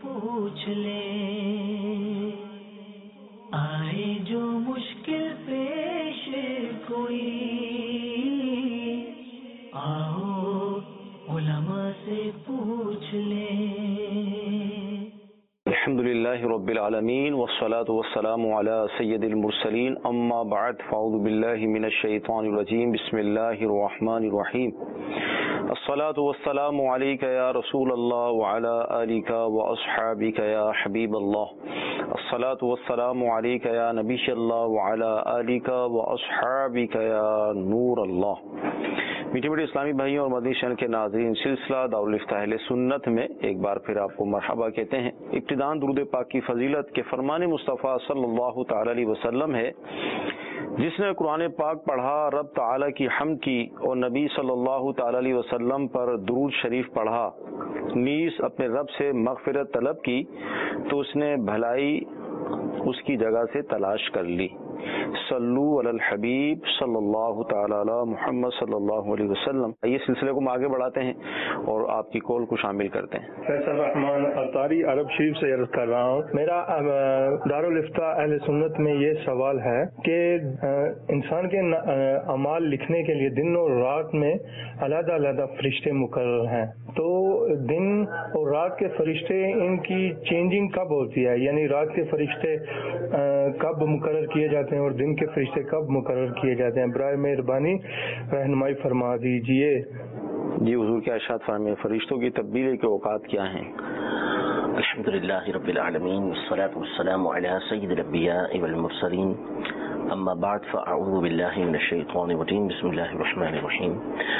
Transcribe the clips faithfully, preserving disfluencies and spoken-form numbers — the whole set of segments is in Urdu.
پوچھ لیں، آئے جو مشکل پیش کوئی، آؤ علماء سے پوچھ لیں۔ الحمدللہ رب العالمین والصلاة والسلام علی سید المرسلین، اما بعد فاعوذ باللہ من الشیطان الرجیم، بسم اللہ الرحمن الرحیم۔ الصلاة والسلام علیک یا رسول اللہ وعلی آلک واصحابک یا حبیب اللہ۔ الصلاة والسلام علیک یا نبی اللہ وعلی آلک واصحابک یا نور اللہ۔ میٹھے میٹھے اسلامی بھائیوں اور مدنی چینل کے ناظرین، سلسلہ دارالفتہ اہل سنت میں ایک بار پھر آپ کو مرحبا کہتے ہیں۔ ابتداءً درود پاک کی فضیلت کے فرمان مصطفیٰ صلی اللہ تعالی علیہ وسلم ہے، جس نے قرآن پاک پڑھا، رب تعالی کی حمد کی اور نبی صلی اللہ تعالی علیہ وسلم پر درود شریف پڑھا، نیز اپنے رب سے مغفرت طلب کی، تو اس نے بھلائی اس کی جگہ سے تلاش کر لی۔ صلو علی الحبیب صلی اللہ تعالی علی محمد صلی اللہ علیہ وسلم۔ یہ سلسلے کو ہم آگے بڑھاتے ہیں اور آپ کی کال کو شامل کرتے ہیں۔ فیصل رحمان اطاری عرب شریف سے عرض کر رہا ہوں۔ میرا دارالفتہ اہل سنت میں یہ سوال ہے کہ انسان کے اعمال لکھنے کے لیے دن اور رات میں علیحدہ علیحدہ فرشتے مقرر ہیں، تو دن اور رات کے فرشتے ان کی چینجنگ کب ہوتی ہے؟ یعنی رات کے فرشتے کب مقرر کیے جاتے ہیں اور دن کے فرشتے کب مقرر کیے جاتے ہیں؟ برائے مہربانی رہنمائی فرما دیجئے۔ جی حضور کے ارشاد فرمائیں، فرشتوں کی تبدیلی کے اوقات کیا ہیں؟ الحمدللہ رب العالمین والصلاة والسلام علی سید الانبیاء والمرسلین، اما بعد فاعوذ باللہ من الشیطان الرجیم، بسم اللہ الرحمن الرحیم۔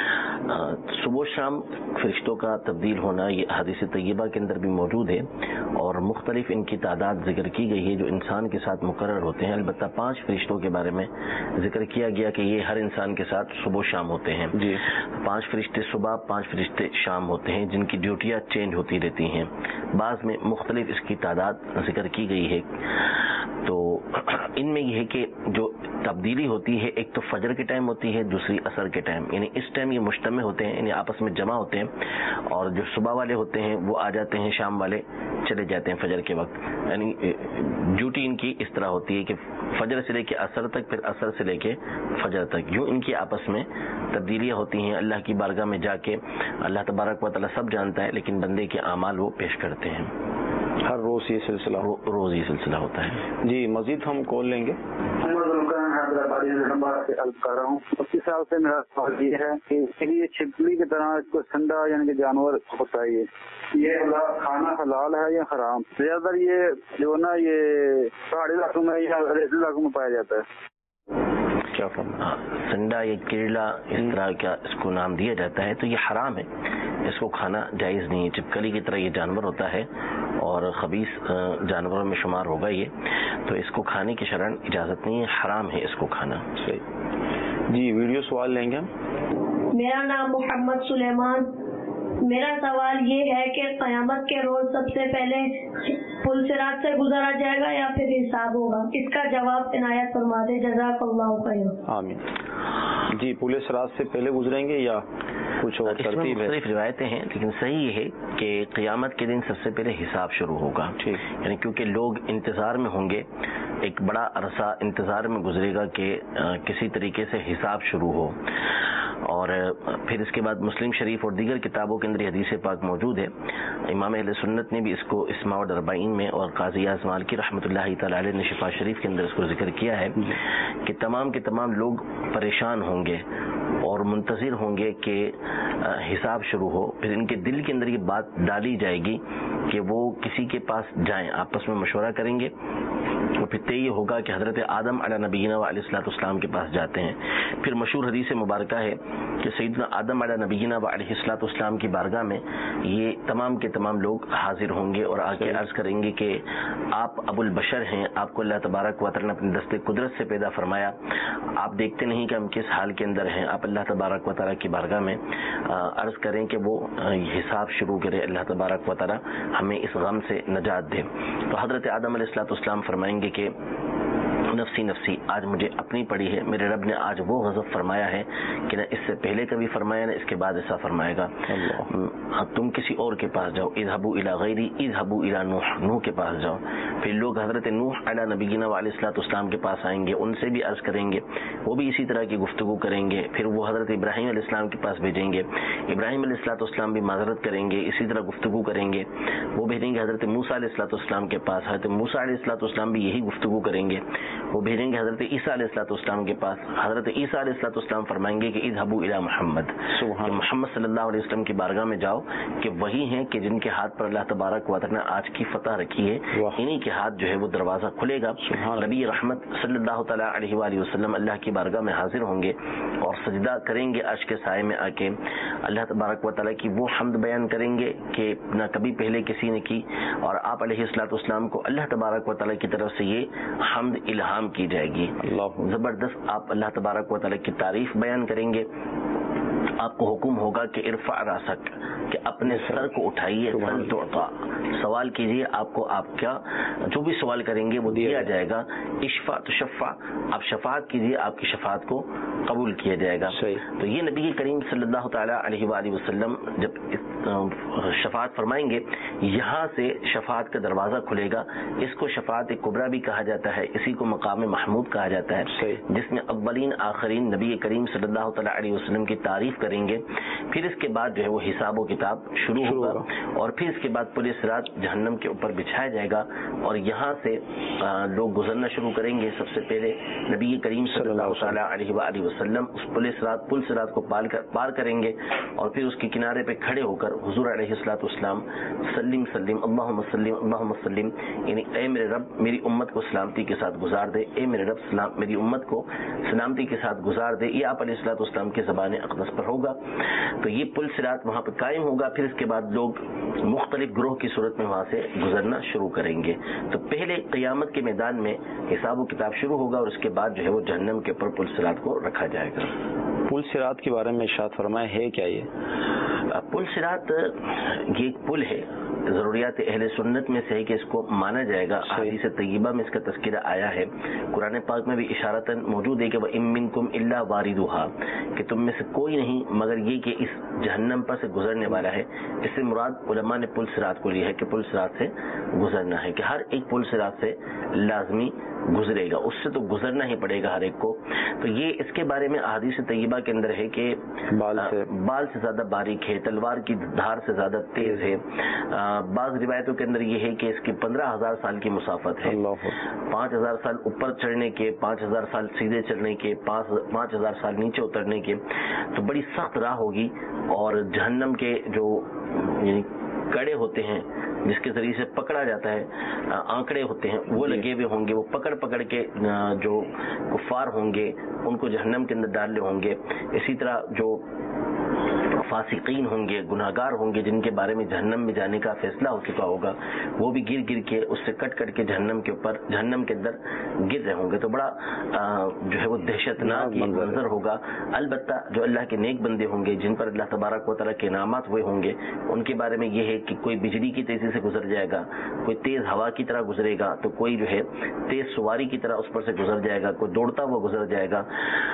صبح و شام فرشتوں کا تبدیل ہونا یہ حدیث طیبہ کے اندر بھی موجود ہے، اور مختلف ان کی تعداد ذکر کی گئی ہے جو انسان کے ساتھ مقرر ہوتے ہیں۔ البتہ پانچ فرشتوں کے بارے میں ذکر کیا گیا کہ یہ ہر انسان کے ساتھ صبح و شام ہوتے ہیں۔ جی، پانچ فرشتے صبح، پانچ فرشتے شام ہوتے ہیں، جن کی ڈیوٹیاں چینج ہوتی رہتی ہیں۔ بعض میں مختلف اس کی تعداد ذکر کی گئی ہے۔ تو ان میں یہ ہے کہ جو تبدیلی ہوتی ہے، ایک تو فجر کے ٹائم ہوتی ہے، دوسری عصر کے ٹائم، یعنی اس ٹائم یہ مجتمع ہوتے ہیں، یعنی آپس میں جمع ہوتے ہیں، اور جو صبح والے ہوتے ہیں وہ آ جاتے ہیں، شام والے چلے جاتے ہیں فجر کے وقت۔ یعنی ڈیوٹی ان کی اس طرح ہوتی ہے کہ فجر سے لے کے عصر تک، پھر عصر سے لے کے فجر تک، یوں ان کی آپس میں تبدیلیاں ہوتی ہیں۔ اللہ کی بارگاہ میں جا کے اللہ تبارک و تعالیٰ سب جانتا ہے، لیکن بندے کے اعمال وہ پیش کرتے ہیں۔ ہر روز یہ سلسلہ روز یہ سلسلہ ہوتا ہے۔ جی، مزید ہم کال لیں گے۔ کر رہا ہوں اسی حساب سے میرا سوال یہ ہے کہ یہ چھپکلی کی طرح اس کو سنڈا یعنی کہ جانور ہوتا ہے، یہ کھانا حلال ہے یا حرام؟ زیادہ تر یہ جو نا یہ پہاڑی علاقوں میں یا ریتیلے علاقوں میں پایا جاتا ہے۔ کیا فرمایا؟ سنڈا یا کیرلا اس طرح کا اس کو نام دیا جاتا ہے، تو یہ حرام ہے، اس کو کھانا جائز نہیں ہے۔ چپکلی کی طرح یہ جانور ہوتا ہے اور خبیث جانوروں میں شمار ہوگا یہ، تو اس کو کھانے کی شرعاً اجازت نہیں ہے، حرام ہے اس کو کھانا۔ جی، ویڈیو سوال لیں گے۔ میرا نام محمد سلیمان۔ میرا سوال یہ ہے کہ قیامت کے روز سب سے پہلے پل صراط سے گزارا جائے گا یا پھر حساب ہوگا؟ اس کا جواب عنایت فرما دے، جزاک اللہ خیر۔ آمین۔ جی، پل صراط سے پہلے گزریں گے یا کچھ اور ترتیب ہے؟ مختلف روایتیں ہیں، لیکن صحیح یہ ہے کہ قیامت کے دن سب سے پہلے حساب شروع ہوگا، یعنی کیونکہ لوگ انتظار میں ہوں گے، ایک بڑا عرصہ انتظار میں گزرے گا کہ کسی طریقے سے حساب شروع ہو۔ اور پھر اس کے بعد مسلم شریف اور دیگر کتابوں کے اندر یہ حدیث پاک موجود ہے۔ امام اہل سنت نے بھی اس کو اسماع الاربعین میں اور قاضی اعظم مالکی رحمۃ اللہ تعالی علیہ نے شفا شریف کے اندر اس کو ذکر کیا ہے کہ تمام کے تمام لوگ پریشان ہوں گے اور منتظر ہوں گے کہ حساب شروع ہو۔ پھر ان کے دل کے اندر یہ بات ڈالی جائے گی کہ وہ کسی کے پاس جائیں، آپس میں مشورہ کریں گے، اور پھر طے یہ ہوگا کہ حضرت آدم علیہ نبینا و علیہ الصلوۃ والسلام کے پاس جاتے ہیں۔ پھر مشہور حدیث مبارکہ ہے کہ سیدنا آدم علیہ نبینا و علیہ الصلوۃ والسلام کی بارگاہ میں یہ تمام کے تمام لوگ حاضر ہوں گے اور آ کے عرض کریں گے کہ آپ ابو البشر ہیں، آپ کو اللہ تبارک و تعالی نے اپنے دست قدرت سے پیدا فرمایا، آپ دیکھتے نہیں کہ ہم کس حال کے اندر ہیں۔ آپ اللہ تبارک و تعالی کی بارگاہ میں عرض کریں کہ وہ حساب شروع کرے، اللہ تبارک و تعالی ہمیں اس غم سے نجات دے۔ تو حضرت آدم علیہ الصلوۃ والسلام فرمائیں گے کہ نفسی نفسی آج مجھے اپنی پڑی ہے، میرے رب نے آج وہ غضب فرمایا ہے کہ نہ اس سے پہلے کبھی فرمایا نہ اس کے بعد ایسا فرمائے گا، تم کسی اور کے پاس جاؤ، اذهبوا الی غیری اذهبوا الی نوح، نوح کے پاس جاؤ۔ پھر لوگ حضرت نوح علی نبینا علیہ الصلوۃ والسلام کے پاس آئیں گے، ان سے بھی عرض کریں گے، وہ بھی اسی طرح کی گفتگو کریں گے۔ پھر وہ حضرت ابراہیم علیہ السلام کے پاس بھیجیں گے، ابراہیم علیہ الصلوۃ والسلام بھی معذرت کریں گے، اسی طرح گفتگو کریں گے۔ وہ بھیجیں گے حضرت موسیٰ علیہ الصلوۃ والسلام کے پاس، حضرت موسیٰ علیہ الصلوۃ والسلام بھی یہی گفتگو کریں گے۔ وہ بھیجیں گے حضرت عیسیٰ علیہ الصلوۃ والسلام کے پاس، حضرت عیسیٰ علیہ الصلوۃ والسلام فرمائیں گے کہ اذهبوا الی محمد، کہ محمد صلی اللہ علیہ وسلم کی بارگاہ میں جاؤ، کہ وہی ہیں کہ جن کے ہاتھ پر اللہ تبارک و تعالی نے آج کی فتح رکھی ہے، انہی کے ہاتھ جو ہے وہ دروازہ کھلے گا۔ نبی رحمت صلی اللہ تعالیٰ علیہ وآلہ وسلم اللہ کی بارگاہ میں حاضر ہوں گے اور سجدہ کریں گے عرش کے سائے میں آ کے، اللہ تبارک و تعالیٰ کی وہ حمد بیان کریں گے کہ نہ کبھی پہلے کسی نے کی، اور آپ علیہ الصلوۃ والسلام کو اللہ تبارک و تعالیٰ کی طرف سے یہ حمد الہام کی جائے گی، زبردست آپ اللہ تبارک و تعالیٰ کی تعریف بیان کریں گے۔ آپ کو حکم ہوگا کہ ارفع راسک، کہ اپنے سر کو اٹھائیے، سل تعطا، سوال کیجئے، آپ کو آپ کیا جو بھی سوال کریں گے وہ دیا جائے گا۔ اشفع تشفع، آپ شفاعت کیجئے، آپ کی شفاعت کو قبول کیا جائے گا۔ تو یہ نبی کریم صلی اللہ تعالیٰ علیہ وآلہ وسلم جب شفاعت فرمائیں گے، یہاں سے شفاعت کا دروازہ کھلے گا۔ اس کو شفاعت کبریٰ بھی کہا جاتا ہے، اسی کو مقام محمود کہا جاتا ہے، جس میں اولین آخرین نبی کریم صلی اللہ تعالیٰ علیہ وسلم کی تعریف کریں گے۔ پھر اس کے بعد جو ہے وہ حساب و کتاب شروع ہوگا، اور پھر اس کے بعد پل صراط جہنم کے اوپر بچھایا جائے گا، اور یہاں سے لوگ گزرنا شروع کریں گے۔ سب سے پہلے نبی کریم صلی اللہ تعالیٰ علیہ وآلہ وسلم اس پل صراط پل صراط کو پار کر پار کریں گے، اور پھر اس کے کنارے پہ کھڑے ہو کر حضور علیہ الصلوۃ والسلام سلم سلم اللہم سلم اللہم سلم، یعنی اے میرے رب میری امت کو سلامتی کے ساتھ گزار دے، اے میرے رب سلام میری امت کو سلامتی کے ساتھ گزار دے، یہ آپ علیہ الصلوۃ والسلام کے زبان اقدس پر ہوگا۔ تو یہ پل صراط وہاں پہ قائم ہوگا، پھر اس کے بعد لوگ مختلف گروہ کی صورت میں وہاں سے گزرنا شروع کریں گے۔ تو پہلے قیامت کے میدان میں حساب و کتاب شروع ہوگا، اور اس کے بعد جو ہے وہ جہنم کے اوپر پل صراط کو رکھا جائے گا۔ پل صراط کے بارے میں ارشاد فرمائے ہے کیا یہ؟ پل صراط یہ ایک پل ہے، ضروریات اہل سنت میں سے ہے کہ اس کو مانا جائے گا۔ حدیث طیبہ میں اس کا تذکرہ آیا ہے، قرآن پاک میں بھی اشارتاً موجود ہے کہ وَإِن مِّنكُمْ إِلَّا وَارِدُهَا، کہ تم میں سے کوئی نہیں مگر یہ کہ اس جہنم پر سے گزرنے والا ہے۔ اس سے مراد علماء نے پل صراط کو لیا ہے کہ پل صراط سے گزرنا ہے، کہ ہر ایک پل صراط سے لازمی گزرے گا، اس سے تو گزرنا ہی پڑے گا ہر ایک کو۔ تو یہ اس کے بارے میں احادیث طیبہ کے اندر ہے کہ بال سے بال سے زیادہ باریک ہے، تلوار کی دھار سے زیادہ تیز ہے۔ بعض روایتوں کے اندر یہ ہے کہ اس کی پندرہ ہزار سال کی مسافت ہے، پانچ ہزار سال اوپر چڑھنے کے، پانچ ہزار سال سیدھے چڑھنے کے، پانچ ہزار سال نیچے اترنے کے۔ تو بڑی سخت راہ ہوگی، اور جہنم کے جو یعنی کڑے ہوتے ہیں جس کے ذریعے سے پکڑا جاتا ہے، آنکڑے ہوتے ہیں وہ لگے ہوئے ہوں گے، وہ پکڑ پکڑ کے جو کفار ہوں گے ان کو جہنم کے اندر ڈالنے ہوں گے۔ اسی طرح جو فاسقین ہوں گے، گناہگار ہوں گے، جن کے بارے میں جہنم میں جانے کا فیصلہ ہو چکا ہوگا، وہ بھی گر گر کے اس سے کٹ کٹ کے جہنم کے اوپر جہنم کے اندر گر رہے ہوں گے۔ تو بڑا جو ہے وہ دہشت ناک منظر ہوگا۔ البتہ جو اللہ کے نیک بندے ہوں گے، جن پر اللہ تبارک و تعالیٰ کے انعامات ہوئے ہوں گے، ان کے بارے میں یہ ہے کہ کوئی بجلی کی تیزی سے گزر جائے گا، کوئی تیز ہوا کی طرح گزرے گا، تو کوئی جو ہے تیز سواری کی طرح اس پر سے گزر جائے گا، کوئی دوڑتا ہوا گزر جائے گا۔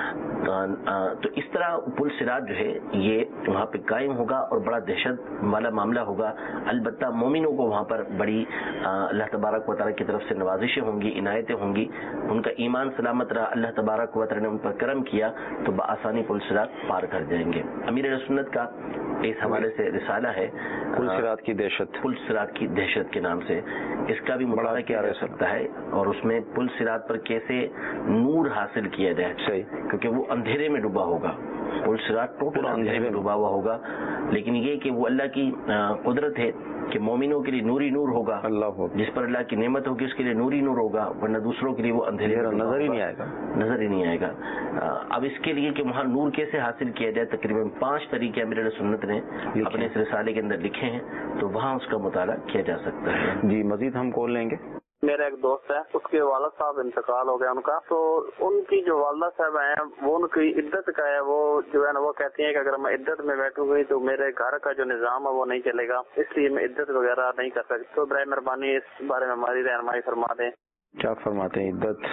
تو اس طرح پل صراط جو ہے یہ وہاں پہ قائم ہوگا، اور بڑا دہشت والا معاملہ ہوگا۔ البتہ مومنوں کو وہاں پر بڑی اللہ تبارک و تعالیٰ کی طرف سے نوازشیں ہوں گی، عنایتیں ہوں گی، ان کا ایمان سلامت رہا، اللہ تبارک و تعالیٰ نے ان پر کرم کیا تو بآسانی پل صراط پار کر جائیں گے۔ امیر اہل سنت کا اس حوالے سے رسالہ ہے پل صراط کی دہشت، پل صراط کی دہشت کے نام سے، اس کا بھی مطالعہ کیا جا سکتا ہے، اور اس میں پل صراط پر کیسے نور حاصل کیا جائے، کیونکہ وہ اندھیرے میں ڈوبا ہوگا، پل صراط ٹوٹل اندھیرے میں ڈوبا ہوا ہوگا، لیکن یہ کہ وہ اللہ کی قدرت ہے کہ مومنوں کے لیے نوری نور ہوگا، اللہ جس پر اللہ کی نعمت ہوگی اس کے لیے نوری نور ہوگا، ورنہ دوسروں کے لیے وہ اندھیرے نظر ہی نہیں آئے گا نظر ہی نہیں آئے گا۔ اب اس کے لیے کہ وہاں نور کیسے حاصل کیا جائے، تقریباً پانچ طریقے امیر اہل سنت نے اپنے اس رسالے کے اندر لکھے ہیں، تو وہاں اس کا مطالعہ کیا جا سکتا ہے۔ جی مزید ہم کال لیں گے۔ میرا ایک دوست ہے، اس کے والد صاحب انتقال ہو گیا ان کا، تو ان کی جو والدہ صاحب ہیں وہ ان کی عدت کا ہے، وہ جو ہے نا وہ کہتی ہیں کہ اگر میں عدت میں بیٹھوں گی تو میرے گھر کا جو نظام ہے وہ نہیں چلے گا، اس لیے میں عدت وغیرہ نہیں کر سکتی، تو برائے مہربانی اس بارے میں ہماری رہنمائی فرما دیں۔ کیا فرماتے ہیں عدت؟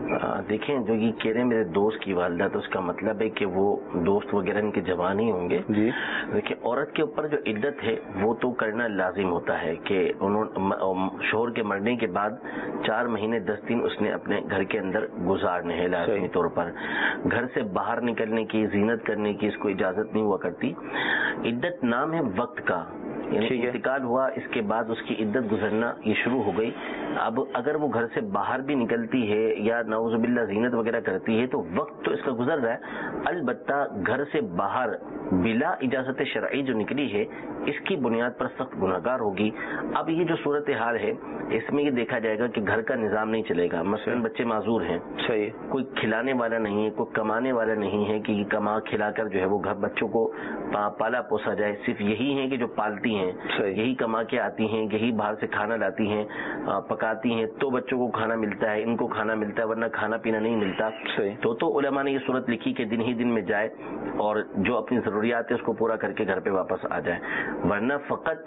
دیکھیں جو یہ کہہ رہے ہیں میرے دوست کی والدہ، تو اس کا مطلب ہے کہ وہ دوست وغیرہ ان کے جوان ہی ہوں گے. جی دیکھیں عورت کے اوپر جو عدت ہے وہ تو کرنا لازم ہوتا ہے کہ انہوں شوہر کے مرنے کے بعد چار مہینے دس دن اس نے اپنے گھر کے اندر گزارنے ہیں لازمی طور پر. گھر سے باہر نکلنے کی، زینت کرنے کی اس کو اجازت نہیں ہوا کرتی. عدت نام ہے وقت کا، یعنی انتقال ہوا اس کے بعد اس کی عدت گزرنا یہ شروع ہو گئی. اب اگر وہ گھر سے باہر بھی نکلتی ہے یا نعوذ باللہ زینت وغیرہ کرتی ہے تو وقت تو اس کا گزر رہا ہے. البتہ گھر سے باہر بلا اجازت شرعی جو نکلی ہے اس کی بنیاد پر سخت گناہگار ہوگی. اب یہ جو صورتحال ہے اس میں یہ دیکھا جائے گا کہ گھر کا نظام نہیں چلے گا. مثلا بچے معذور ہیں، صحیح، کوئی کھلانے والا نہیں ہے، کوئی کمانے والا نہیں ہے کہ یہ کما کھلا کر جو ہے وہ گھر بچوں کو پالا پوسا جائے. صرف یہی ہیں کہ جو پالتی ہیں، یہی کما کے آتی ہیں، یہی باہر سے کھانا لاتی ہیں، پکاتی ہیں تو بچوں کو کھانا ملتا ہے، ان کو کھانا ملتا ہے، ورنہ کھانا پینا نہیں ملتا. تو تو علماء نے یہ صورت لکھی کہ دن ہی دن میں جائے اور جو اپنی ضروریات ہے اس کو پورا کر کے گھر پہ واپس آ جائے. ورنہ فقط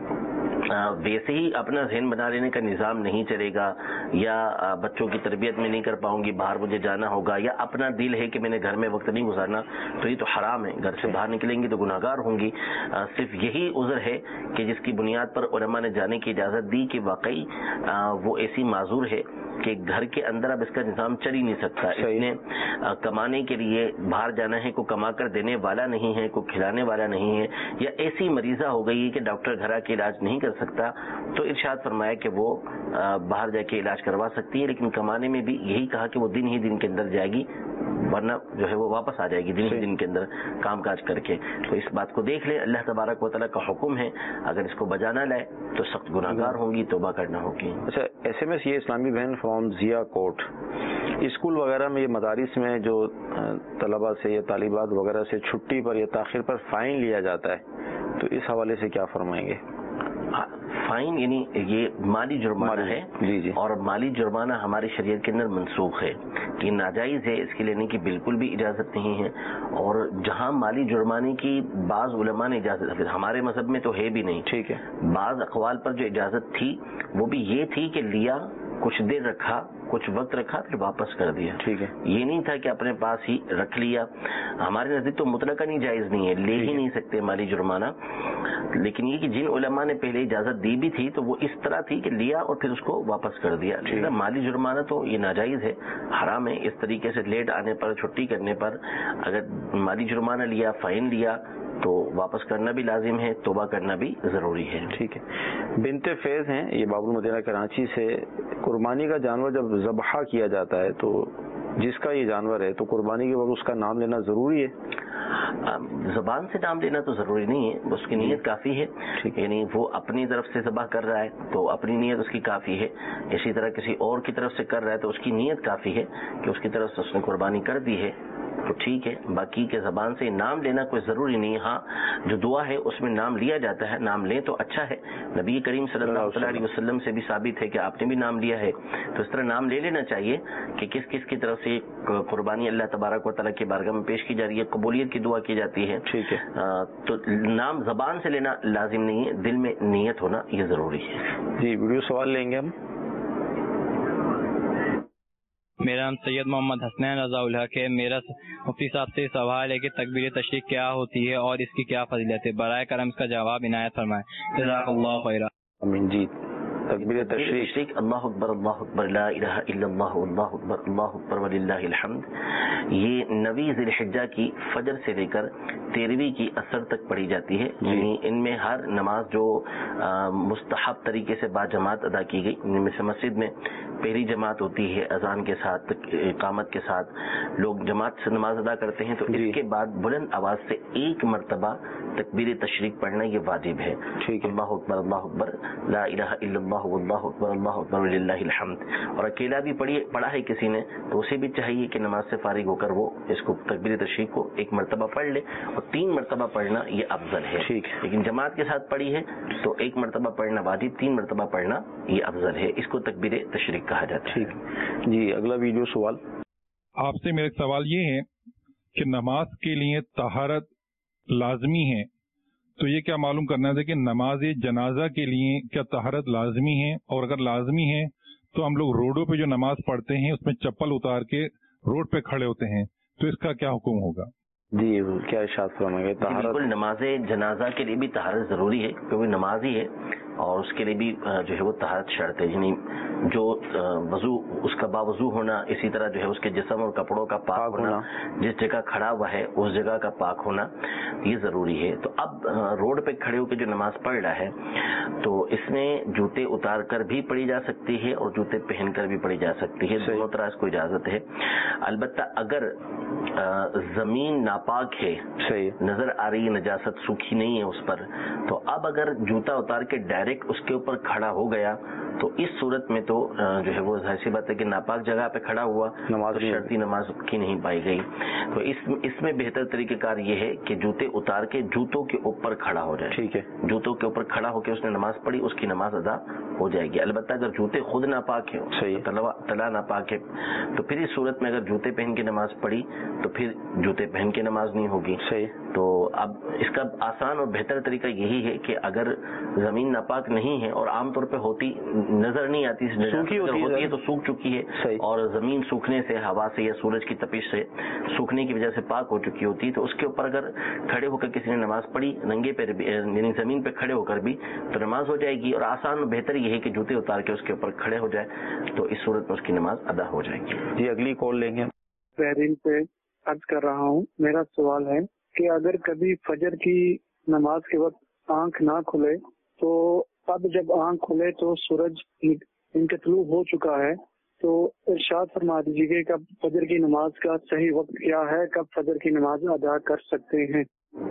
ویسے ہی اپنا ذہن بنا لینے کا نظام نہیں چلے گا، یا بچوں کی تربیت میں نہیں کر پاؤں گی، باہر مجھے جانا ہوگا، یا اپنا دل ہے کہ میں نے گھر میں وقت نہیں گزارنا، تو یہ تو حرام ہے. گھر سے باہر نکلیں گی تو گناہگار ہوں گی. صرف یہی عذر ہے کہ جس کی بنیاد پر علماء نے جانے کی اجازت دی کہ واقعی وہ ایسی معذور ہے کہ گھر کے اندر اب اس کا نظام چل ہی نہیں سکتا. اس نے کمانے کے لیے باہر جانا ہے، کوئی کما کر دینے والا نہیں ہے، کوئی کھلانے والا نہیں ہے، یا ایسی مریضہ ہو گئی ہے کہ ڈاکٹر گھر آ کے علاج نہیں کر سکتا، تو ارشاد فرمایا کہ وہ باہر جا کے علاج کروا سکتی ہے. لیکن کمانے میں بھی یہی کہا کہ وہ دن ہی دن کے اندر جائے گی، ورنہ جو ہے وہ واپس آ جائے گی دن ہی دن کے اندر کام کاج کر کے. تو اس بات کو دیکھ لیں، اللہ تبارک و تعالیٰ کا حکم ہے، اگر اس کو بجا نہ لائے تو سخت گناہگار ہوں گی، توبہ کرنا ہوگی. اچھا، ایس ایم ایس یہ اسلامی بہن فرام ضیا کوٹ، اسکول وغیرہ میں یہ مدارس میں جو طلباء سے یا طالبات وغیرہ سے چھٹی پر یا تاخیر پر فائن لیا جاتا ہے، تو اس حوالے سے کیا فرمائیں گے؟ فائن یعنی یہ مالی جرمانہ ہے. جی جی. اور مالی جرمانہ ہماری شریعت کے اندر منسوخ ہے کہ ناجائز ہے، اس کے لینے کی بالکل بھی اجازت نہیں ہے. اور جہاں مالی جرمانے کی بعض علماء نے اجازت، ہمارے مذہب میں تو ہے بھی نہیں، ٹھیک ہے، بعض اقوال پر جو اجازت تھی وہ بھی یہ تھی کہ لیا، کچھ دیر رکھا، کچھ وقت رکھا، پھر واپس کر دیا. ٹھیک ہے، یہ نہیں تھا کہ اپنے پاس ہی رکھ لیا. ہمارے نزدیک تو مطلقاً ہی جائز نہیں ہے، لے ہی نہیں سکتے مالی جرمانہ. لیکن یہ کہ جن علماء نے پہلے اجازت دی بھی تھی تو وہ اس طرح تھی کہ لیا اور پھر اس کو واپس کر دیا. مالی جرمانہ تو یہ ناجائز ہے، حرام ہے. اس طریقے سے لیٹ آنے پر، چھٹی کرنے پر اگر مالی جرمانہ لیا، فائن لیا تو واپس کرنا بھی لازم ہے، توبہ کرنا بھی ضروری ہے. ٹھیک ہے. بنت فیض ہیں یہ باب المدینہ کراچی سے. قربانی کا جانور جب ذبح کیا جاتا ہے تو جس کا یہ جانور ہے تو قربانی کے وقت اس کا نام لینا ضروری ہے؟ زبان سے نام لینا تو ضروری نہیں ہے، اس کی نیت کافی ہے. یعنی وہ اپنی طرف سے ذبح کر رہا ہے تو اپنی نیت اس کی کافی ہے. اسی طرح کسی اور کی طرف سے کر رہا ہے تو اس کی نیت کافی ہے کہ اس کی طرف سے اس نے قربانی کر دی ہے، تو ٹھیک ہے. باقی کے زبان سے نام لینا کوئی ضروری نہیں. ہاں جو دعا ہے اس میں نام لیا جاتا ہے، نام لیں تو اچھا ہے. نبی کریم صلی اللہ علیہ وسلم سے بھی ثابت ہے کہ آپ نے بھی نام لیا ہے، تو اس طرح نام لے لینا چاہیے کہ کس کس کی طرف سے قربانی اللہ تبارک و تعالیٰ کی بارگاہ میں پیش کی جا رہی ہے، قبولیت کی دعا کی جاتی ہے. ٹھیک ہے. تو نام زبان سے لینا لازم نہیں ہے، دل میں نیت ہونا یہ ضروری ہے. جی ویڈیو سوال لیں گے ہم. میرا نام سید محمد حسنین رضا الحق ہے. میرا مفتی صاحب سے سوال ہے کہ تکبیر تشریق کیا ہوتی ہے اور اس کی کیا فضیلت ہے؟ برائے کرم اس کا جواب عنایت فرمائیں. جزاک اللہ خیرا. امین. جی تکبیر تشریق اللہ اکبر اللہ اکبر لا الہ الا اللہ اللہ اکبر اللہ اکبر وللہ الحمد، یہ نویں ذی الحجہ کی فجر سے لے کر تیرہویں کی عصر تک پڑھی جاتی ہے. یعنی ان میں ہر نماز جو مستحب طریقے سے با جماعت ادا کی گئی، ان میں سے مسجد میں پہلی جماعت ہوتی ہے اذان کے ساتھ، اقامت کے ساتھ لوگ جماعت سے نماز ادا کرتے ہیں، تو اس کے بعد بلند آواز سے ایک مرتبہ تکبیر تشریق پڑھنا یہ واجب ہے. اللہ اکبر اللہ اکبر لا الہ الا اللہ واللہ اکبر اللہ اکبر وللہ الحمد. اور اکیلا بھی پڑھی پڑھا ہے کسی نے تو اسے بھی چاہیے کہ نماز سے فارغ ہو کر وہ اس کو تکبیر تشریق کو ایک مرتبہ پڑھ لے، اور تین مرتبہ پڑھنا یہ افضل ہے. لیکن جماعت کے ساتھ پڑھی ہے تو ایک مرتبہ پڑھنا واجب، تین مرتبہ پڑھنا یہ افضل ہے. اس کو تکبیر تشریق کہا جاتا ہے. جی اگلا ویڈیو سوال. آپ سے میرا سوال یہ ہے کہ نماز کے لیے طہارت لازمی ہے، تو یہ کیا معلوم کرنا ہے کہ نماز جنازہ کے لیے کیا طہارت لازمی ہے، اور اگر لازمی ہے تو ہم لوگ روڈوں پہ جو نماز پڑھتے ہیں اس میں چپل اتار کے روڈ پہ کھڑے ہوتے ہیں، تو اس کا کیا حکم ہوگا؟ جی کیا ارشاد فرمائیں گے؟ بالکل، نماز جنازہ کے لیے بھی طہارت ضروری ہے، کیونکہ نماز ہی ہے اور اس کے لیے بھی جو ہے وہ طہارت شرط ہے، یعنی جو وضو اس کا باوضو ہونا، اسی طرح جو ہے اس کے جسم اور کپڑوں کا پاک ہونا، جس جگہ کھڑا ہوا ہے اس جگہ کا پاک ہونا یہ ضروری ہے۔ تو اب روڈ پہ کھڑے ہو کے جو نماز پڑھ رہا ہے تو اس میں جوتے اتار کر بھی پڑھی جا سکتی ہے اور جوتے پہن کر بھی پڑھی جا سکتی ہے، دونوں طرح اس کو اجازت ہے۔ البتہ اگر زمین ناپاک ہے، نظر آ رہی ہے نجاست، سوکھی نہیں ہے اس پر، تو اب اگر جوتا اتار کے ڈائریکٹ اس کے اوپر کھڑا ہو گیا تو اس صورت میں تو جو ہے وہ ظاہر سی بات ہے کہ ناپاک جگہ پہ کھڑا ہوا نماز شرطی نماز کی نہیں پائی گئی۔ تو اس اس میں بہتر طریقہ کار یہ ہے کہ جوتے اتار کے جوتوں کے اوپر کھڑا ہو جائے، ٹھیک ہے، جوتوں کے اوپر کھڑا ہو کے اس نے نماز پڑھی، اس کی نماز ادا ہو جائے گی۔ البتہ اگر جوتے خود ناپاک ہیں، تلا ناپاک ہے، تو پھر اس صورت میں اگر جوتے پہن کے نماز پڑھی تو پھر جوتے پہن کے نماز نہیں ہوگی۔ صحیح۔ تو اب اس کا آسان اور بہتر طریقہ یہی ہے کہ اگر زمین ناپاک نہیں ہے اور عام طور پہ ہوتی نظر نہیں آتی، سوکھی ہوتی ہے تو سوکھ چکی ہے، اور زمین سوکھنے سے، ہوا سے یا سورج کی تپش سے سوکھنے کی وجہ سے پاک ہو چکی ہوتی، تو اس کے اوپر اگر کھڑے ہو کر کسی نے نماز پڑھی ننگے پہ یعنی زمین پہ کھڑے ہو کر بھی تو نماز ہو جائے گی، اور آسان اور بہتر یہ ہے کہ جوتے اتار کے اس کے اوپر کھڑے ہو جائے تو اس صورت میں اس کی نماز ادا ہو جائے گی۔ جی اگلی کال لیں گے۔ بحرین سے عرض کر رہا ہوں، میرا سوال ہے کہ اگر کبھی فجر کی نماز کے وقت آنکھ نہ کھلے تو اب جب آنکھ کھلے تو سورج ان کے طلوع ہو چکا ہے، تو ارشاد فرما دیجیے کہ کب فجر کی نماز کا صحیح وقت کیا ہے، کب فجر کی نماز ادا کر سکتے ہیں؟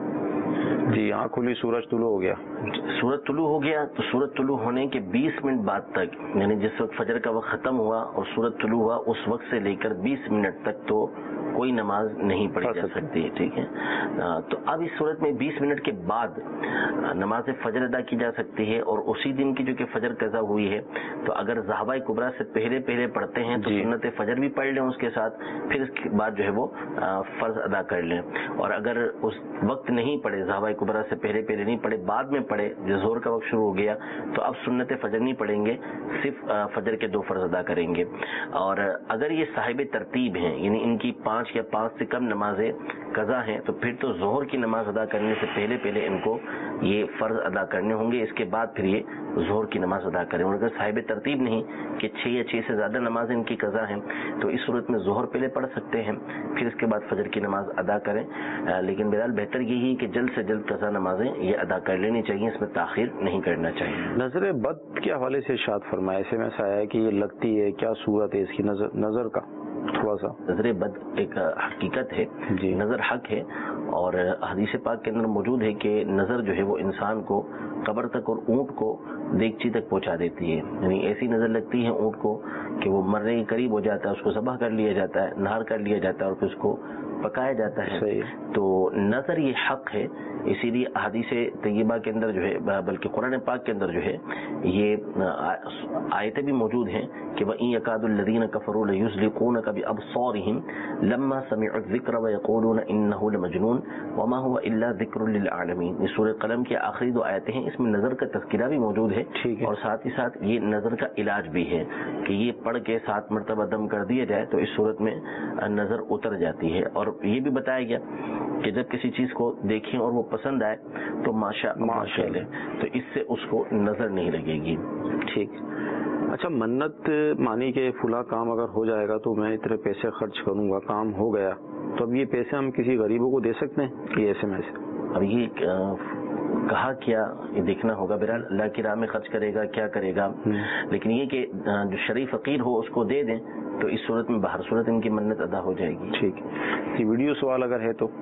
جی آنکھ کھلی، سورج طلوع ہو گیا، سورج طلوع ہو گیا تو سورج طلوع ہونے کے بیس منٹ بعد تک، یعنی جس وقت فجر کا وقت ختم ہوا اور سورج طلوع ہوا اس وقت سے لے کر بیس منٹ تک تو کوئی نماز نہیں پڑھی جا سکتی ہے، ٹھیک ہے۔ تو اب اس صورت میں بیس منٹ کے بعد نماز فجر ادا کی جا سکتی ہے، اور اسی دن کی جو کہ فجر قضا ہوئی ہے تو اگر زہبہ کبریٰ سے پہلے پہلے پڑھتے ہیں تو سنت فجر بھی پڑھ لیں اس کے ساتھ، پھر اس کے بعد جو ہے وہ فرض ادا کر لیں، اور اگر اس وقت نہیں پڑھے، زہبہ کبریٰ سے پہلے پہلے نہیں پڑھے، بعد میں پڑھے، جو زور کا وقت شروع ہو گیا تو اب سنت فجر نہیں پڑھیں گے، صرف فجر کے دو فرض ادا کریں گے۔ اور اگر یہ صاحب ترتیب ہیں، یعنی ان کی پانچ یا پانچ سے کم نمازیں قضا ہیں، تو پھر تو ظہر کی نماز ادا کرنے سے پہلے پہلے ان کو یہ فرض ادا کرنے ہوں گے، اس کے بعد پھر یہ ظہر کی نماز ادا کریں۔ اور اگر صاحب ترتیب نہیں کہ چھ یا چھ سے زیادہ نمازیں ان کی قضا ہیں تو اس صورت میں ظہر پہلے پڑھ سکتے ہیں، پھر اس کے بعد فجر کی نماز ادا کریں۔ لیکن بہرحال بہتر یہی ہے کہ جلد سے جلد قضا نمازیں یہ ادا کر لینی چاہیے، اس میں تاخیر نہیں کرنا چاہیے۔ نظر بد کے حوالے سے ارشاد فرمایا، ایسے میں ایسا ہے کہ یہ لگتی ہے، کیا صورت ہے اس کی نظر نظر کا؟ تھوڑا سا نظر بد ایک حقیقت ہے، جی نظر حق ہے، اور حدیث پاک کے اندر موجود ہے کہ نظر جو ہے وہ انسان کو قبر تک اور اونٹ کو دیگچی تک پہنچا دیتی ہے، یعنی ایسی نظر لگتی ہے اونٹ کو کہ وہ مرنے کے قریب ہو جاتا ہے، اس کو ذبح کر لیا جاتا ہے، نہار کر لیا جاتا ہے اور پھر اس کو پکایا جاتا ہے۔ صحیح۔ تو نظر یہ حق ہے، اسی لیے احادیث طیبہ کے اندر جو ہے بلکہ قرآن پاک کے اندر جو ہے یہ آیتیں بھی موجود ہیں کہ وَإِن يَكَادُ الَّذِينَ كَفَرُوا لَيُزْلِقُونَكَ بِأَبْصَارِهِمْ لَمَّا سَمِعُوا الذِّكْرَ وَيَقُولُونَ إِنَّهُ لَمَجْنُونٌ وَمَا هُوَ إِلَّا ذِكْرٌ لِّلْعَالَمِينَ۔ یہ سورہ قلم کی آخری دو آیتیں ہیں، اس میں نظر کا تذکرہ بھی موجود ہے، اور ساتھ ہی ساتھ یہ نظر کا علاج بھی ہے کہ یہ پڑھ کے سات مرتبہ دم کر دیا جائے تو اس صورت میں نظر اتر جاتی ہے۔ اور یہ بھی بتایا گیا کہ جب کسی چیز کو دیکھیں اور وہ پسند آئے تو ماشاء ماشاء لے، تو اس سے اس کو نظر نہیں لگے گی۔ ٹھیک۔ اچھا، منت مانی کہ فلاں کام اگر ہو جائے گا تو میں اتنے پیسے خرچ کروں گا، کام ہو گیا، تو اب یہ پیسے ہم کسی غریبوں کو دے سکتے ہیں کہ ایسے میں سے؟ اب یہ کہا کیا یہ دیکھنا ہوگا، بہرحال اللہ کی راہ میں خرچ کرے گا، کیا کرے گا، لیکن یہ کہ جو شریف فقیر ہو اس کو دے دیں تو اس صورت میں بہر صورت ان کی منت ادا ہو جائے گی۔ ٹھیک ہے، ویڈیو سوال اگر ہے تو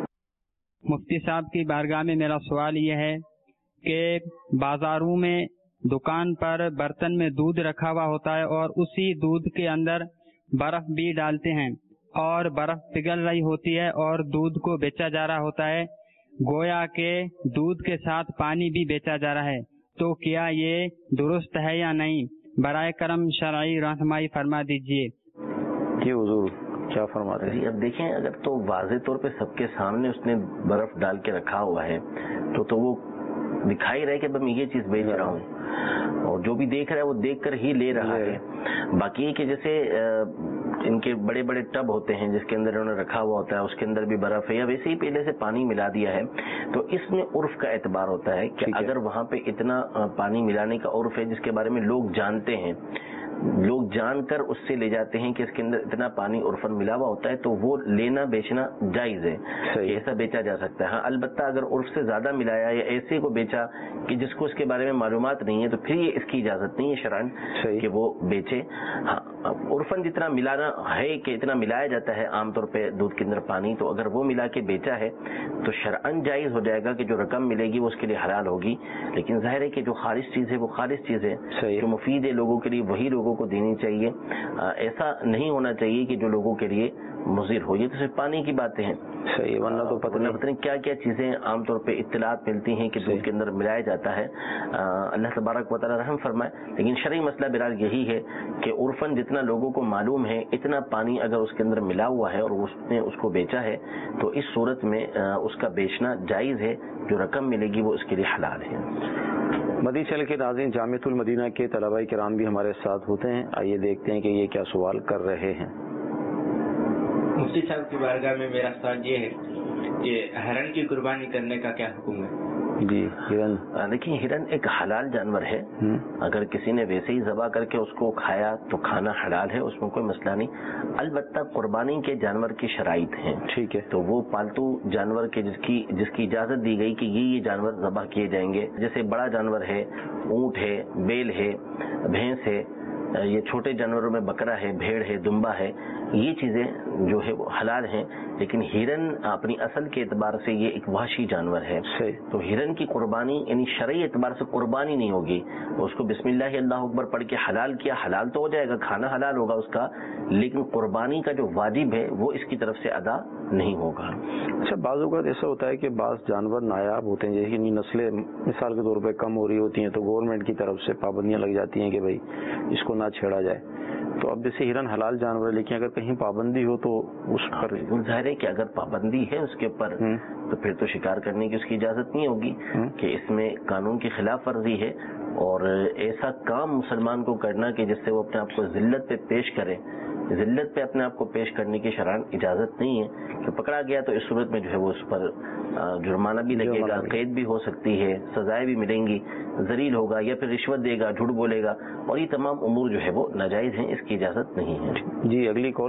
مفتی صاحب کی بارگاہ میں میرا سوال یہ ہے کہ بازاروں میں دکان پر برتن میں دودھ رکھا ہوا ہوتا ہے اور اسی دودھ کے اندر برف بھی ڈالتے ہیں اور برف پگھل رہی ہوتی ہے اور دودھ کو بیچا جا رہا ہوتا ہے، گویا کہ دودھ کے ساتھ پانی بھی بیچا جا رہا ہے، تو کیا یہ درست ہے یا نہیں؟ برائے کرم شرعی رہنمائی فرما دیجیے۔ جی حضور کیا فرماتے ہیں؟ اب دیکھیں، اگر تو واضح طور پہ سب کے سامنے اس نے برف ڈال کے رکھا ہوا ہے تو تو وہ دکھائی رہے کہ میں یہ چیز بیچ رہا ہوں، اور جو بھی دیکھ رہا ہے وہ دیکھ کر ہی لے رہا ہے. باقی کہ جیسے ان کے بڑے بڑے ٹب ہوتے ہیں جس کے اندر انہوں نے رکھا ہوا ہوتا ہے، اس کے اندر بھی برف ہے یا ویسے ہی پہلے سے پانی ملا دیا ہے، تو اس میں عرف کا اعتبار ہوتا ہے کہ اگر وہاں پہ اتنا پانی ملانے کا عرف ہے جس کے بارے میں لوگ جانتے ہیں، لوگ جان کر اس سے لے جاتے ہیں کہ اس کے اندر اتنا پانی عرفن ملا ہوا ہوتا ہے، تو وہ لینا بیچنا جائز ہے، ایسا بیچا جا سکتا ہے. ہاں البتہ اگر عرف سے زیادہ ملایا یا ایسے کو بیچا کہ جس کو اس کے بارے میں معلومات نہیں ہے، تو پھر یہ اس کی اجازت نہیں ہے شرعن کہ وہ بیچے. ہاں عرفن جتنا ملانا ہے کہ اتنا ملایا جاتا ہے عام طور پہ دودھ کے اندر پانی، تو اگر وہ ملا کے بیچا ہے تو شرعن جائز ہو جائے گا کہ جو رقم ملے گی وہ اس کے لیے حلال ہوگی. لیکن ظاہر ہے کہ جو خالص چیز ہے وہ خالص چیز ہے، جو مفید ہے لوگوں کے لیے وہی لوگوں کو دینی چاہیے. ایسا نہیں ہونا چاہیے کہ جو لوگوں کے لیے مضر ہو. یہ تو صرف پانی کی باتیں ہیں، صحیح، ورنہ تو پتہ نہیں کیا کیا چیزیں عام طور پہ اطلاعات ملتی ہیں کہ دودھ کے اندر ملایا جاتا ہے. اللہ تبارک و تعالی رحم فرمائے. لیکن شرعی مسئلہ بہرحال یہی ہے کہ عرفاً جتنا لوگوں کو معلوم ہے اتنا پانی اگر اس کے اندر ملا ہوا ہے اور اس نے اس کو بیچا ہے تو اس صورت میں اس کا بیچنا جائز ہے، جو رقم ملے گی وہ اس کے لیے حلال ہے. مدی چل کے ناظرین، جامعۃ المدینہ کے طلباء کرام بھی ہمارے ساتھ ہوتے ہیں. آئیے دیکھتے ہیں کہ یہ کیا سوال کر رہے ہیں. مفتی صاحب کی بارگاہ میں میرا سوال یہ ہے کہ ہرن کی قربانی کرنے کا کیا حکم ہے؟ جی ہرن، دیکھیں ہرن ایک حلال جانور ہے. اگر کسی نے ویسے ہی ذبح کر کے اس کو کھایا تو کھانا حلال ہے، اس میں کوئی مسئلہ نہیں. البتہ قربانی کے جانور کی شرائط ہیں، ٹھیک ہے، تو وہ پالتو جانور کے جس کی جس کی اجازت دی گئی کہ یہ یہ جانور ذبح کیے جائیں گے، جیسے بڑا جانور ہے، اونٹ ہے، بیل ہے، بھینس ہے، یہ چھوٹے جانوروں میں بکرا ہے، بھیڑ ہے، دمبا ہے، یہ چیزیں جو ہے وہ حلال ہیں. لیکن ہرن اپنی اصل کے اعتبار سے یہ ایک وحشی جانور ہے، تو ہرن کی قربانی یعنی شرعی اعتبار سے قربانی نہیں ہوگی. اس کو بسم اللہ اللہ اکبر پڑھ کے حلال کیا، حلال تو ہو جائے گا، کھانا حلال ہوگا اس کا، لیکن قربانی کا جو واجب ہے وہ اس کی طرف سے ادا نہیں ہوگا. اچھا، بعض اوقات ایسا ہوتا ہے کہ بعض جانور نایاب ہوتے ہیں، جیسے کہ نسلیں مثال کے طور پہ کم ہو رہی ہوتی ہیں، تو گورنمنٹ کی طرف سے پابندیاں لگ جاتی ہیں کہ بھائی اس کو نہ چھیڑا جائے. تو اب جیسے ہرن حلال جانور ہے، لیکن اگر کہیں پابندی ہو تو اس پر ظاہر ہے کہ اگر پابندی ہے اس کے اوپر تو پھر تو شکار کرنے کی اس کی اجازت نہیں ہوگی، کہ اس میں قانون کی خلاف ورزی ہے. اور ایسا کام مسلمان کو کرنا کہ جس سے وہ اپنے آپ کو ذلت پہ پیش کرے، ذلت پہ اپنے آپ کو پیش کرنے کی شرعاً اجازت نہیں ہے. کہ پکڑا گیا تو اس صورت میں جو ہے وہ اس پر جرمانہ بھی لگے گا، قید بھی ہو سکتی ہے، سزائیں بھی ملیں گی، ذلیل ہوگا یا پھر رشوت دے گا، جھوٹ بولے گا، اور یہ تمام امور جو ہے وہ ناجائز ہیں، اس کی اجازت نہیں ہے. جی اگلی کال.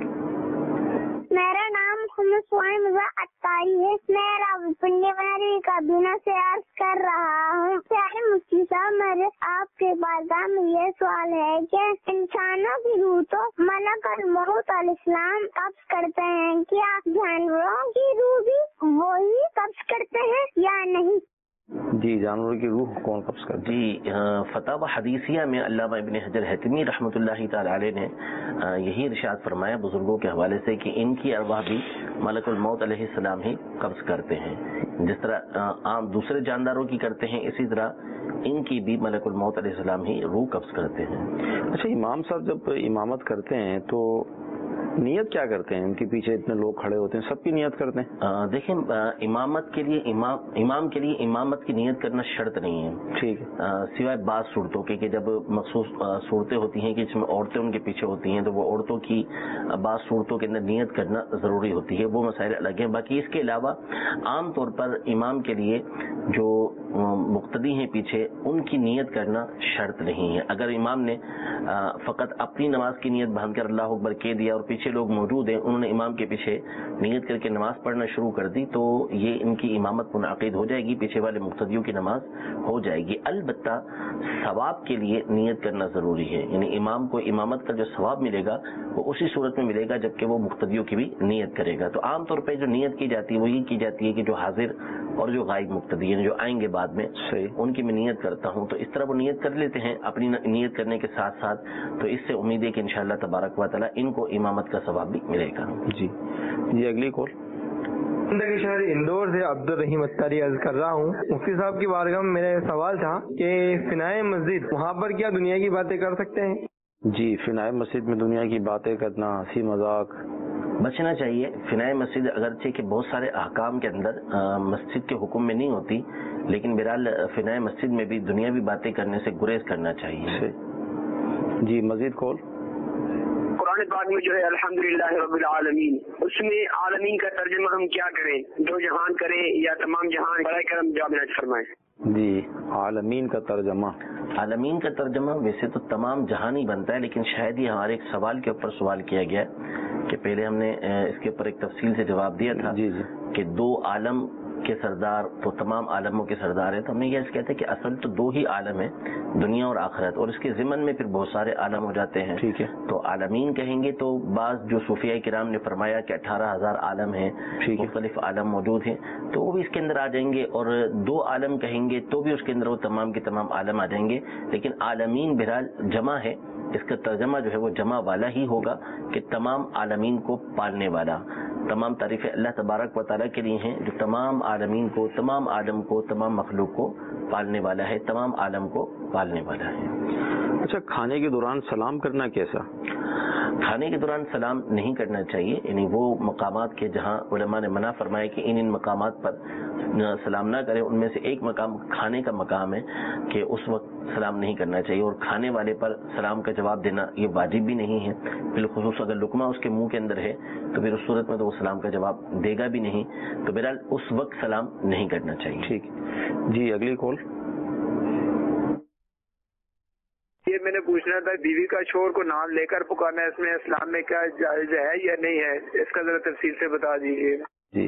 میرا نام محمد سوائم اتاری ہے. میں راولپنڈی بناری کابینہ سے عرض کر رہا ہوں. پیارے مفتی صاحب، میرے آپ کے بارگاہ میں یہ سوال ہے کہ انسانوں کی روح تو ملک الموت علیہ السلام قبض کرتے ہیں، کیا جانوروں کی روح بھی وہی قبض کرتے ہیں یا نہیں؟ جی جانوروں کی روح کون قبض کرتا؟ جی فتاوی حدیثیہ میں علامہ ابن حجر حتمی رحمۃ اللہ تعالی علیہ نے یہی ارشاد فرمایا بزرگوں کے حوالے سے کہ ان کی ارواح بھی ملک الموت علیہ السلام ہی قبض کرتے ہیں. جس طرح عام دوسرے جانداروں کی کرتے ہیں، اسی طرح ان کی بھی ملک الموت علیہ السلام ہی روح قبض کرتے ہیں. اچھا، امام صاحب جب امامت کرتے ہیں تو نیت کیا کرتے ہیں؟ ان کے پیچھے اتنے لوگ کھڑے ہوتے ہیں، سب کی نیت کرتے ہیں؟ دیکھیں، امامت کے لیے امام امام کے لیے امامت کی نیت کرنا شرط نہیں ہے، ٹھیک ہے، سوائے بعض صورتوں کے کہ جب مخصوص صورتیں ہوتی ہیں کہ جس میں عورتیں ان کے پیچھے ہوتی ہیں تو وہ عورتوں کی بعض صورتوں کے اندر نیت کرنا ضروری ہوتی ہے، وہ مسائل الگ ہیں. باقی اس کے علاوہ عام طور پر امام کے لیے جو مقتدی ہیں پیچھے، ان کی نیت کرنا شرط نہیں ہے. اگر امام نے فقط اپنی نماز کی نیت باندھ کر اللہ اکبر کہہ دیا اور پیچھے لوگ موجود ہیں، انہوں نے امام کے پیچھے نیت کر کے نماز پڑھنا شروع کر دی، تو یہ ان کی امامت منعقد ہو جائے گی، پیچھے والے مقتدیوں کی نماز ہو جائے گی. البتہ ثواب کے لیے نیت کرنا ضروری ہے، یعنی امام کو امامت کا جو ثواب ملے گا وہ اسی صورت میں ملے گا جبکہ وہ مقتدیوں کی بھی نیت کرے گا. تو عام طور پہ جو نیت کی جاتی ہے وہ یہ کی جاتی ہے کہ جو حاضر اور جو غائب مقتدی ہیں جو آئیں گے بعد میں، ان کی میں نیت کرتا ہوں، تو اس طرح وہ نیت کر لیتے ہیں اپنی نیت کرنے کے ساتھ ساتھ. تو اس سے امید ہے کہ انشاءاللہ تبارک و تعالی ان کو امامت کا ثواب بھی ملے گا. جی جی اگلی کال. زندگی شہر اندور سے عبد الرحیم اتاری عرض کر رہا ہوں. مفتی صاحب کی بارگاہ میں میرا سوال تھا کہ فنائے مسجد، وہاں پر کیا دنیا کی باتیں کر سکتے ہیں؟ جی، فنائے مسجد میں دنیا کی باتیں کرنا، ہنسی مذاق بچنا چاہیے. فنائے مسجد اگرچہ کہ بہت سارے احکام کے اندر مسجد کے حکم میں نہیں ہوتی، لیکن بہرحال فنائے مسجد میں بھی دنیاوی باتیں کرنے سے گریز کرنا چاہیے. جی مزید کال. قرآن پاک میں جو ہے الحمدللہ رب العالمین، اس میں عالمین کا ترجمہ ہم کیا کریں؟ دو جہان کریں یا تمام جہان؟ برائے کرم جواب عنایت فرمائیں. جی عالمین کا ترجمہ. عالمین کا ترجمہ ویسے تو تمام جہان ہی بنتا ہے، لیکن شاید یہ ہمارے ایک سوال کے اوپر سوال کیا گیا کہ پہلے ہم نے اس کے اوپر ایک تفصیل سے جواب دیا تھا. جی جی کہ دو عالم کے سردار تو تمام عالموں کے سردار ہیں. تو ہم نے یہ کہتے ہیں کہ اصل تو دو ہی عالم ہیں، دنیا اور آخرت، اور اس کے ضمن میں پھر بہت سارے عالم ہو جاتے ہیں. ٹھیک ہے. تو عالمین کہیں گے تو بعض جو صوفیاء کرام نے فرمایا کہ اٹھارہ ہزار عالم ہیں، مختلف عالم موجود ہیں، تو وہ بھی اس کے اندر آ جائیں گے. اور دو عالم کہیں گے تو بھی اس کے اندر وہ تمام کے تمام عالم آ جائیں گے. لیکن عالمین بہرحال جمع ہے، اس کا ترجمہ جو ہے وہ جمع والا ہی ہوگا کہ تمام عالمین کو پالنے والا. تمام تعریفیں اللہ تبارک و تعالیٰ کے لیے ہیں جو تمام عالمین کو، تمام عالم کو، تمام مخلوق کو پالنے والا ہے، تمام عالم کو پالنے والا ہے. اچھا، کھانے کے دوران سلام کرنا کیسا؟ کھانے کے دوران سلام نہیں کرنا چاہیے. یعنی وہ مقامات کے جہاں علماء نے منع فرمایا کہ ان ان مقامات پر سلام نہ کریں، ان میں سے ایک مقام کھانے کا مقام ہے کہ اس وقت سلام نہیں کرنا چاہیے. اور کھانے والے پر سلام کا جواب دینا یہ واجب بھی نہیں ہے، بالخصوص اگر لقمہ اس کے منہ کے اندر ہے تو پھر اس صورت میں تو وہ سلام کا جواب دے گا بھی نہیں. تو بہرحال اس وقت سلام نہیں کرنا چاہیے. ٹھیک. جی اگلی کال. یہ میں نے پوچھنا تھا بیوی کا شوہر کو نام لے کر پکارنا اس میں اسلام میں کیا جائز ہے یا نہیں ہے؟ اس کا ذرا تفصیل سے بتا دیجیے. جی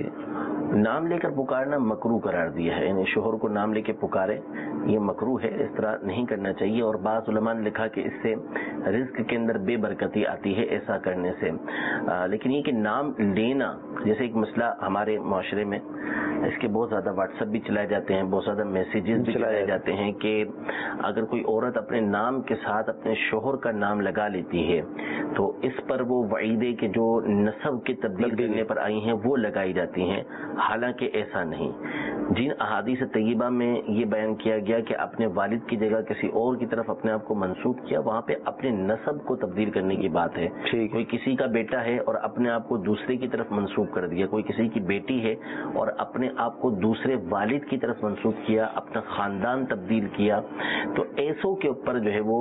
نام لے کر پکارنا مکروہ قرار دیا ہے، یعنی شوہر کو نام لے کے پکارے یہ مکروہ ہے، اس طرح نہیں کرنا چاہیے. اور بعض علماء نے لکھا کہ اس سے رزق کے اندر بے برکتی آتی ہے ایسا کرنے سے. آ, لیکن یہ کہ نام لینا جیسے ایک مسئلہ ہمارے معاشرے میں اس کے بہت زیادہ واٹس ایپ بھی چلائے جاتے ہیں، بہت زیادہ میسیجز بھی چلائے جاتے ہیں کہ اگر کوئی عورت اپنے نام کے ساتھ اپنے شوہر کا نام لگا لیتی ہے تو اس پر وہ وعیدیں کہ جو نسب کے تبدیل کرنے پر آئی ہیں وہ لگائی جاتی ہیں. حالانکہ ایسا نہیں. جن احادیث طیبہ میں یہ بیان کیا گیا کہ اپنے والد کی جگہ کسی اور کی طرف اپنے آپ کو منسوب کیا، وہاں پہ اپنے نسب کو تبدیل کرنے کی بات ہے. کوئی کسی کا بیٹا ہے اور اپنے آپ کو دوسرے کی طرف منسوب کر دیا، کوئی کسی کی بیٹی ہے اور اپنے آپ کو دوسرے والد کی طرف منسوب کیا، اپنا خاندان تبدیل کیا، تو ایسوں کے اوپر جو ہے وہ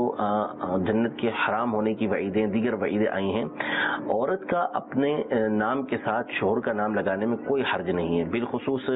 جنت کے حرام ہونے کی وعیدیں، دیگر وعیدیں آئی ہیں. عورت کا اپنے نام کے ساتھ شوہر کا نام لگانے میں کوئی حرج نہیں ہے. بالخصوص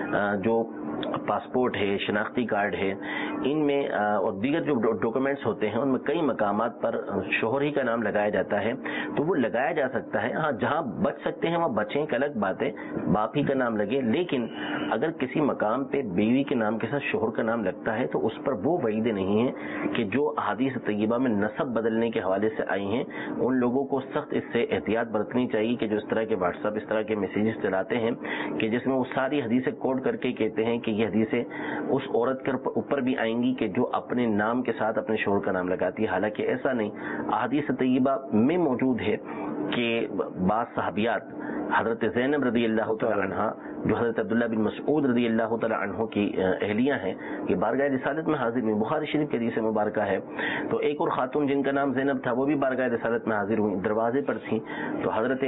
جو پاسپورٹ ہے، شناختی کارڈ ہے، ان میں اور دیگر جو ڈاکومنٹس ہوتے ہیں ان میں کئی مقامات پر شوہر ہی کا نام لگایا جاتا ہے. تو وہ لگایا جا سکتا ہے، ہاں جہاں بچ سکتے ہیں وہاں بچیں، ایک الگ بات ہے، باپ ہی کا نام لگے. لیکن اگر کسی مقام پہ بیوی کے نام کے ساتھ شوہر کا نام لگتا ہے تو اس پر وہ وعیدیں نہیں ہیں کہ جو احادیث طیبہ میں نسب بدلنے کے حوالے سے آئی ہیں. ان لوگوں کو سخت اس سے احتیاط برتنی چاہیے کہ جو اس طرح کے واٹس ایپ، اس طرح کے میسیجز چلاتے ہیں کہ جس میں وہ ساری حدیثیں کوٹ کر کے کہتے ہیں کہ یہ حدیثیں اس عورت کے اوپر بھی آئیں گی کہ جو اپنے نام کے ساتھ اپنے شوہر کا نام لگاتی ہے. حالانکہ ایسا نہیں. احادیث طیبہ میں موجود ہے کہ بعض صحابیات حضرت زینب رضی اللہ تعالی عنہ جو حضرت عبداللہ بن مسعود رضی اللہ تعالی عنہ کی اہلیہ ہیں، یہ بارگاہ رسالت میں حاضر ہوئی. بخاری شریف کی حدیث مبارکہ ہے. تو ایک اور خاتون جن کا نام زینب تھا وہ بھی بارگاہ رسالت میں حاضر ہوئی، دروازے پر تھیں. تو حضرت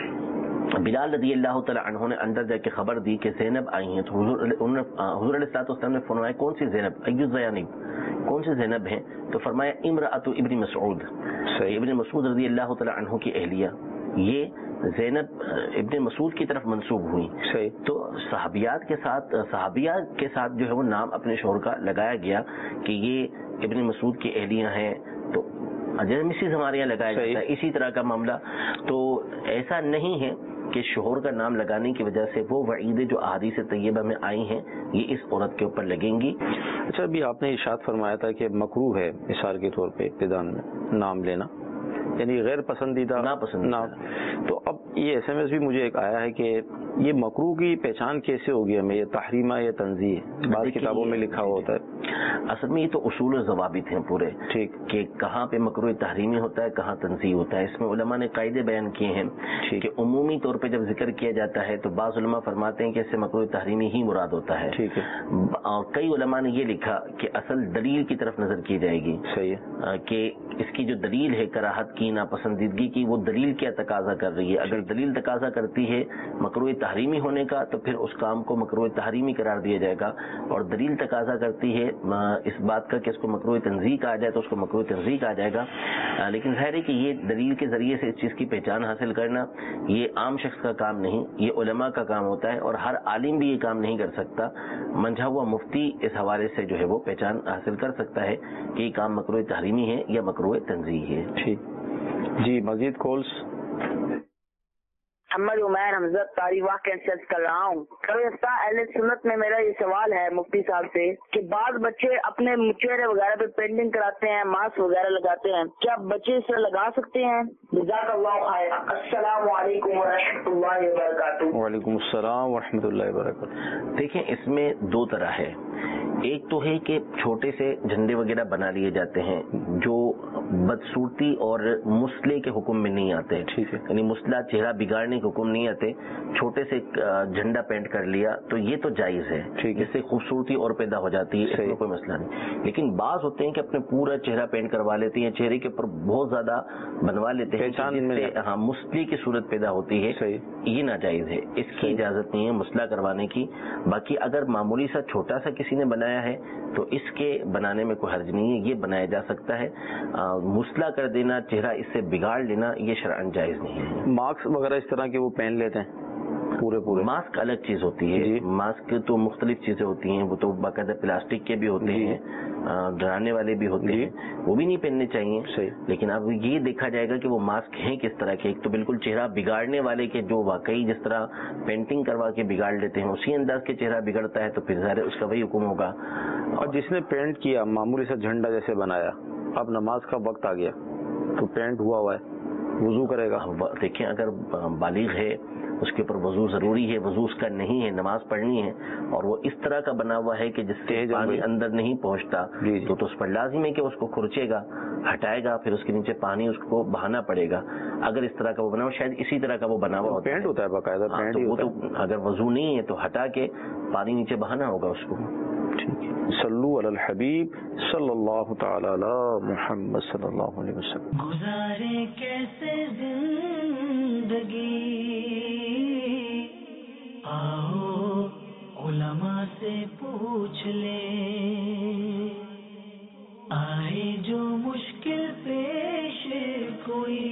بلال رضی اللہ تعالی عنہ نے اندر جا کے خبر دی کہ زینب آئی ہیں. تو حضور حضور علیہ الصلوۃ والسلام نے فرمایا کون سی زینب؟ ایو زینب، کون سی زینب ہیں؟ تو فرمایا امرأۃ ابن مسعود، ابن مسعود رضی اللہ تعالی عنہ کی اہلیہ. یہ زینب ابن مسعود کی طرف منسوب ہوئی. تو صحابیات کے ساتھ صحابیات کے ساتھ جو ہے وہ نام اپنے شوہر کا لگایا گیا کہ یہ ابن مسعود کی اہلیہ ہیں. تو جیسے مسز ہمارے یہاں لگایا جاتا ہے اسی طرح کا معاملہ. تو ایسا نہیں ہے کہ شوہر کا نام لگانے کی وجہ سے وہ وعیدیں جو احادیث طیبہ میں آئی ہیں یہ اس عورت کے اوپر لگیں گی. اچھا، ابھی آپ نے ارشاد فرمایا تھا کہ مکروہ ہے مثال کے طور پہ ابتداء میں نام لینا، یعنی غیر پسندیدہ ناپسندیدہ. تو اب یہ ایس ایم ایس بھی مجھے ایک آیا ہے کہ یہ مکروہ کی پہچان کیسے ہوگی ہمیں؟ یہ تحریمہ یا تنزیہ بعض کتابوں میں لکھا ہوا ہوتا ہے. اصل میں یہ تو اصول و ضوابط ہیں پورے، ٹھیک، کہ کہاں پہ مکروہ تحریمی ہوتا ہے، کہاں تنزیہ ہوتا ہے. اس میں علماء نے قاعدے بیان کیے ہیں کہ عمومی طور پہ جب ذکر کیا جاتا ہے تو بعض علماء فرماتے ہیں کہ اس سے مکروہ تحریمی ہی مراد ہوتا ہے. ٹھیک ہے. کئی علماء نے یہ لکھا کہ اصل دلیل کی طرف نظر کی جائے گی. صحیح ہے. کہ اس کی جو دلیل ہے کراہت کی، ناپسندیدگی کی، وہ دلیل کیا تقاضا کر رہی ہے. اگر دلیل تقاضا کرتی ہے مکروہ تحریمی ہونے کا تو پھر اس کام کو مکروہ تحریمی قرار دیا جائے گا، اور دلیل تقاضا کرتی ہے اس بات کا کہ اس کو مکروہ تنزیہ کہا جائے تو اس کو مکروہ تنزیہ کہا جائے گا. لیکن ظاہر ہے کہ یہ دلیل کے ذریعے سے اس چیز کی پہچان حاصل کرنا یہ عام شخص کا کام نہیں، یہ علماء کا کام ہوتا ہے، اور ہر عالم بھی یہ کام نہیں کر سکتا. منجھا ہوا مفتی اس حوالے سے جو ہے وہ پہچان حاصل کر سکتا ہے کہ یہ کام مکروہ تحریمی ہے یا مکروہ تنزیہ ہے. ٹھیک جی. مزید کالس. محمد عمیر حمزہ تاری واقع سرچ کر رہا ہوں. اہل سنت میں میرا یہ سوال ہے مفتی صاحب سے کہ بعض بچے اپنے چہرے وغیرہ پہ پینٹنگ کراتے ہیں، ماسک وغیرہ لگاتے ہیں، کیا بچے اس طرح لگا سکتے ہیں؟ جزاک اللہ خیر. السلام علیکم ورحمۃ اللہ وبرکاتہ. وعلیکم السلام ورحمۃ اللہ وبرکاتہ. دیکھیں اس میں دو طرح ہے. ایک تو ہے کہ چھوٹے سے جھنڈے وغیرہ بنا لیے جاتے ہیں جو بدصورتی اور مسئلے کے حکم میں نہیں آتے. ٹھیک ہے. یعنی مسئلہ چہرہ بگاڑنے کے حکم نہیں آتے، چھوٹے سے جھنڈا پینٹ کر لیا تو یہ تو جائز ہے. ٹھیک ہے. اس سے خوبصورتی اور پیدا ہو جاتی ہے، اس میں کوئی مسئلہ نہیں. لیکن بعض ہوتے ہیں کہ اپنے پورا چہرہ پینٹ کروا لیتے ہیں، چہرے کے اوپر بہت زیادہ بنوا لیتے ہیں، جس سے ہاں مسئلے کی صورت پیدا ہوتی ہے. یہ ناجائز ہے، اس کی اجازت نہیں ہے مسئلہ کروانے کی. باقی اگر معمولی سا چھوٹا سا کسی نے بنایا ہے تو اس کے بنانے میں کوئی حرج نہیں ہے، یہ بنایا جا سکتا ہے. مسئلہ کر دینا، چہرہ اس سے بگاڑ لینا، یہ شرعاً جائز نہیں ہے. ماسک وغیرہ اس طرح کے وہ پہن لیتے ہیں پورے پورے. ماسک الگ چیز ہوتی ہے. ماسک تو مختلف چیزیں ہوتی ہیں، وہ تو باقاعدہ پلاسٹک کے بھی ہوتے ہیں، ڈرانے والے بھی ہوتے ہیں، وہ بھی نہیں پہننے چاہیے. لیکن اب یہ دیکھا جائے گا کہ وہ ماسک ہیں کس طرح کے. ایک تو بالکل چہرہ بگاڑنے والے کے جو واقعی جس طرح پینٹنگ کروا کے بگاڑ لیتے ہیں اسی انداز کے چہرہ بگڑتا ہے تو پھر ظاہر اس کا وہی حکم ہوگا. اور جس نے پینٹ کیا معمولی سا جھنڈا جیسے بنایا، اب نماز کا وقت آ گیا تو پینٹ ہوا ہوا ہے، وضو کرے گا؟ دیکھیں اگر بالغ ہے اس کے اوپر وضو ضروری ہے، وضو اس کا نہیں ہے، نماز پڑھنی ہے، اور وہ اس طرح کا بنا ہوا ہے کہ جس سے پانی اندر نہیں پہنچتا تو, تو اس پر لازم ہے کہ اس کو کھرچے گا، ہٹائے گا، پھر اس کے نیچے پانی اس کو بہانا پڑے گا. اگر اس طرح کا وہ بنا ہوا، شاید اسی طرح کا وہ بنا ہوا پینٹ ہوتا ہے باقاعدہ پینٹ ہی ہوتا ہے. اگر وضو نہیں ہے تو ہٹا کے پانی نیچے بہانا ہوگا اس کو. صلو علی الحبیب صلی اللہ تعالی علی محمد صلی اللہ علیہ وسلم. گزارے کیسے زندگی، آؤ علماء سے پوچھ لیں، آئے جو مشکل پیش کوئی